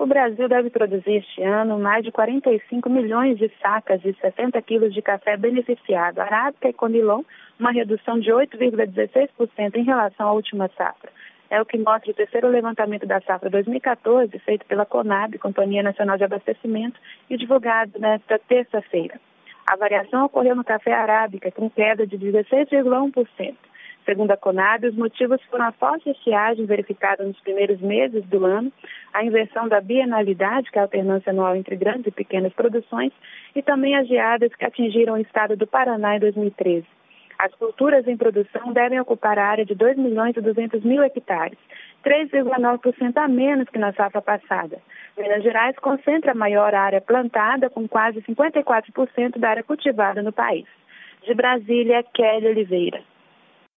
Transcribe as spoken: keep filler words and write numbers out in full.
O Brasil deve produzir este ano mais de quarenta e cinco milhões de sacas de sessenta quilos de café beneficiado arábica e conilon, uma redução de oito vírgula dezesseis por cento em relação à última safra. É o que mostra o terceiro levantamento da safra dois mil e quatorze, feito pela Conab, Companhia Nacional de Abastecimento, e divulgado nesta terça-feira. A variação ocorreu no café arábica, com queda de dezesseis vírgula um por cento. Segundo a Conab, os motivos foram a forte estiagem verificada nos primeiros meses do ano, a inversão da bienalidade, que é a alternância anual entre grandes e pequenas produções, e também as geadas que atingiram o estado do Paraná em dois mil e treze. As culturas em produção devem ocupar a área de dois milhões e duzentos mil hectares, três vírgula nove por cento a menos que na safra passada. Minas Gerais concentra a maior área plantada, com quase cinquenta e quatro por cento da área cultivada no país. De Brasília, Kelly Oliveira.